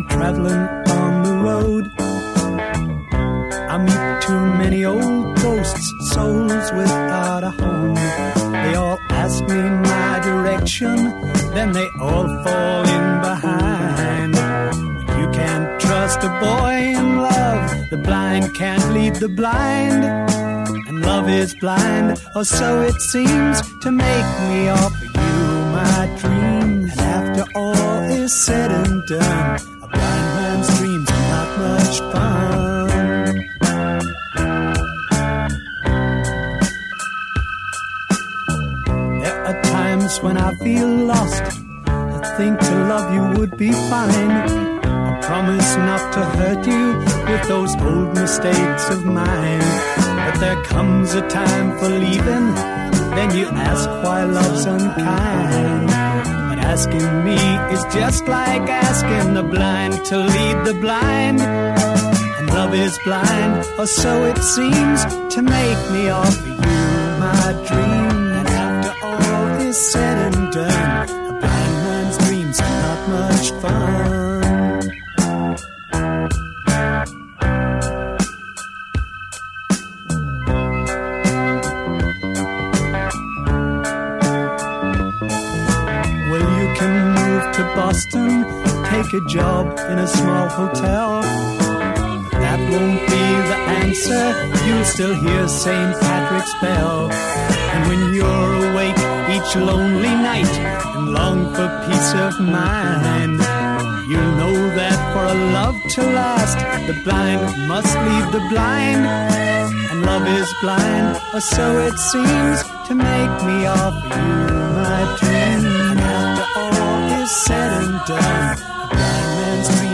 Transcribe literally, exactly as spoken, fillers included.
traveling on the road, I meet too many old ghosts, souls without a home. They all ask me my direction, then they all fall in behind. You can't trust a boy in love, the blind can't lead the blind. And love is blind, or so it seems, to make me offer you my dreams. And after all is said and done, a blind man's dreams are not much fun. There are times when I feel lost, I think to love you would be fine. I promise not to hurt you with those old mistakes of mine. But there comes a time for leaving, then you ask why love's unkind. But asking me is just like asking the blind to lead the blind. And love is blind, or so it seems, to make me offer you my dream. And after all is said and done, a blind man's dreams are not much fun. To Boston, take a job in a small hotel. That won't be the answer, you'll still hear Saint Patrick's bell. And when you're awake each lonely night and long for peace of mind, you'll know that for a love to last, the blind must lead the blind. And love is blind, or so it seems, to make me offer you my dream. And after all is said and done, a blind man's dream